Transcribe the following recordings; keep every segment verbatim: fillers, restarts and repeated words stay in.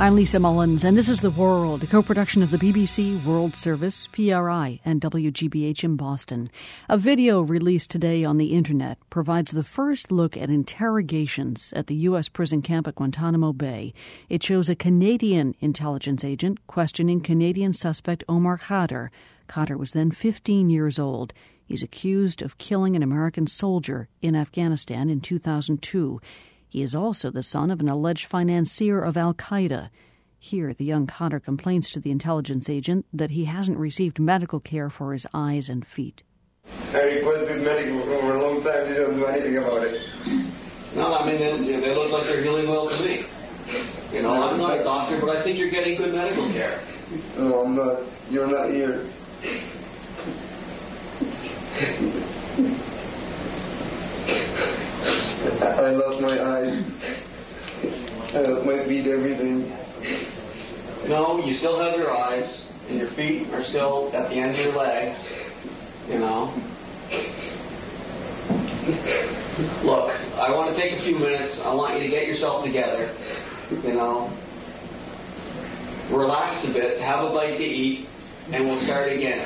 I'm Lisa Mullins, and this is The World, a co-production of the B B C World Service, P R I, and W G B H in Boston. A video released today on the Internet provides the first look at interrogations at the U S prison camp at Guantanamo Bay. It shows a Canadian intelligence agent questioning Canadian suspect Omar Khadr. Khadr was then fifteen years old. He's accused of killing an American soldier in Afghanistan in two thousand two. He is also the son of an alleged financier of al-Qaeda. Here, the young Khadr complains to the intelligence agent that he hasn't received medical care for his eyes and feet. I requested medical for a long time. They don't do anything about it. No, I mean, they, they look like they're healing well to me. You know, I'm not a doctor, but I think you're getting good medical care. No, I'm not. You're not here. I lost my eyes. I lost my feet, everything. No, you still have your eyes, and your feet are still at the end of your legs, you know. Look, I want to take a few minutes. I want you to get yourself together, you know. Relax a bit, have a bite to eat, and we'll start again.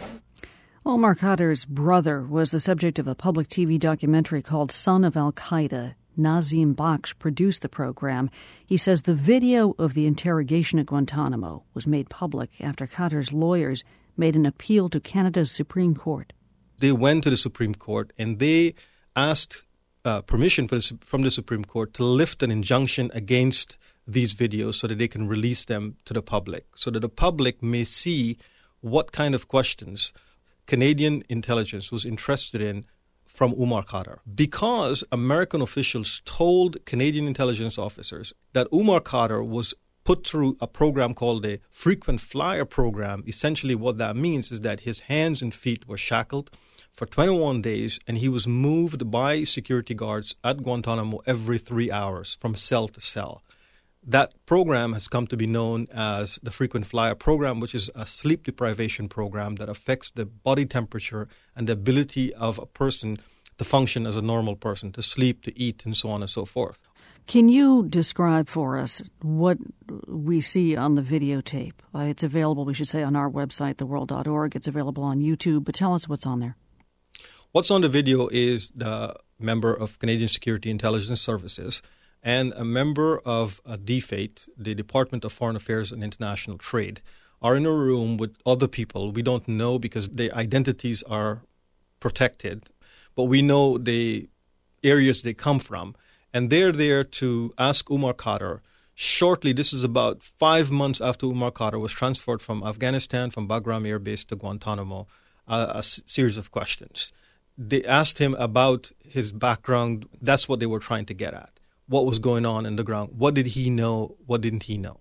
Omar Khadr's brother was the subject of a public T V documentary called Son of al-Qaeda. Nazim Bakhsh produced the program. He says the video of the interrogation at Guantanamo was made public after Khadr's lawyers made an appeal to Canada's Supreme Court. They went to the Supreme Court and they asked uh, permission for the, from the Supreme Court to lift an injunction against these videos so that they can release them to the public, so that the public may see what kind of questions Canadian intelligence was interested in from Omar Khadr. Because American officials told Canadian intelligence officers that Omar Khadr was put through a program called a frequent flyer program, essentially what that means is that his hands and feet were shackled for twenty-one days and he was moved by security guards at Guantanamo every three hours from cell to cell. That program has come to be known as the Frequent Flyer Program, which is a sleep deprivation program that affects the body temperature and the ability of a person to function as a normal person, to sleep, to eat, and so on and so forth. Can you describe for us what we see on the videotape? Uh, it's available, we should say, on our website, the world dot org. It's available on YouTube, but tell us what's on there. What's on the video is the member of Canadian Security Intelligence Services and a member of uh, D F A T, the Department of Foreign Affairs and International Trade, are in a room with other people. We don't know because their identities are protected, but we know the areas they come from. And they're there to ask Omar Khadr, shortly, this is about five months after Omar Khadr was transferred from Afghanistan, from Bagram Air Base to Guantanamo, uh, a s- series of questions. They asked him about his background. That's what they were trying to get at. What was going on in the ground? What did he know? What didn't he know?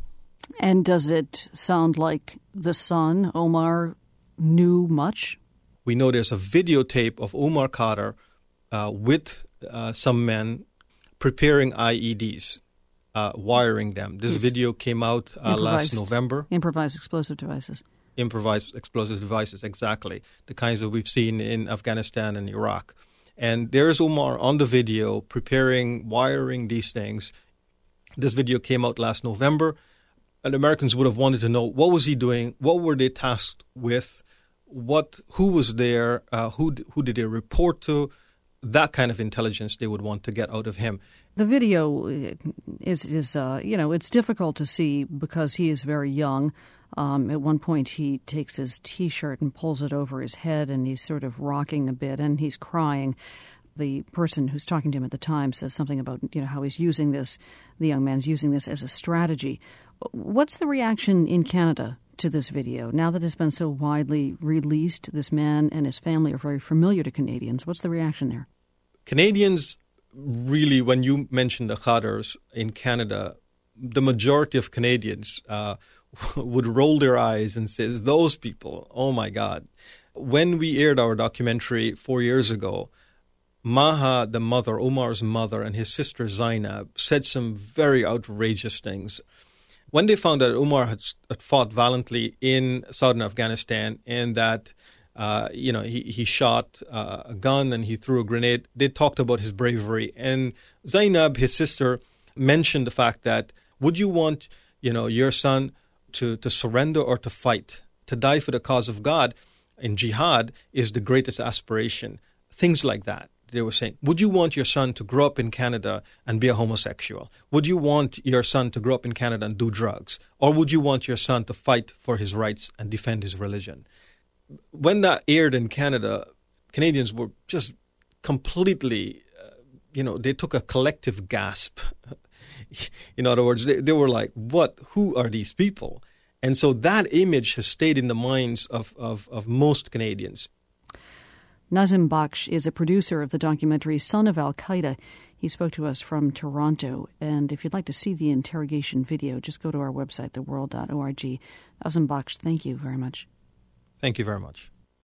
And does it sound like the son, Omar, knew much? We know there's a videotape of Omar Khadr uh, with uh, some men preparing I E Ds, uh, wiring them. This yes. video came out uh, last November. Improvised explosive devices. Improvised explosive devices, exactly. The kinds that we've seen in Afghanistan and Iraq. And there's Omar on the video preparing, wiring these things. This video came out last November. And Americans would have wanted to know, what was he doing? What were they tasked with? What? Who was there? Uh, who, who did they report to? That kind of intelligence they would want to get out of him. The video is, is uh, you know, it's difficult to see because he is very young. Um, at one point, he takes his T-shirt and pulls it over his head, and he's sort of rocking a bit, and he's crying. The person who's talking to him at the time says something about, you know, how he's using this, the young man's using this as a strategy. What's the reaction in Canada to this video? Now that it's been so widely released, this man and his family are very familiar to Canadians. What's the reaction there? Canadians, really, when you mention the Khadrs in Canada, the majority of Canadians uh, would roll their eyes and say, those people, oh my God. When we aired our documentary four years ago, Maha, the mother, Omar's mother, and his sister Zainab said some very outrageous things. When they found that Omar had, had fought valiantly in southern Afghanistan and that uh, you know he, he shot uh, a gun and he threw a grenade, they talked about his bravery. And Zainab, his sister, mentioned the fact that Would you want, you know, your son to, to surrender or to fight? To die for the cause of God in jihad is the greatest aspiration. Things like that. They were saying, would you want your son to grow up in Canada and be a homosexual? Would you want your son to grow up in Canada and do drugs? Or would you want your son to fight for his rights and defend his religion? When that aired in Canada, Canadians were just completely, uh, you know, they took a collective gasp. In other words, they, they were like, what? Who are these people? And so that image has stayed in the minds of, of, of most Canadians. Nazim Baksh is a producer of the documentary Son of Al-Qaeda. He spoke to us from Toronto. And if you'd like to see the interrogation video, just go to our website, the world dot org. Nazim Baksh, thank you very much. Thank you very much.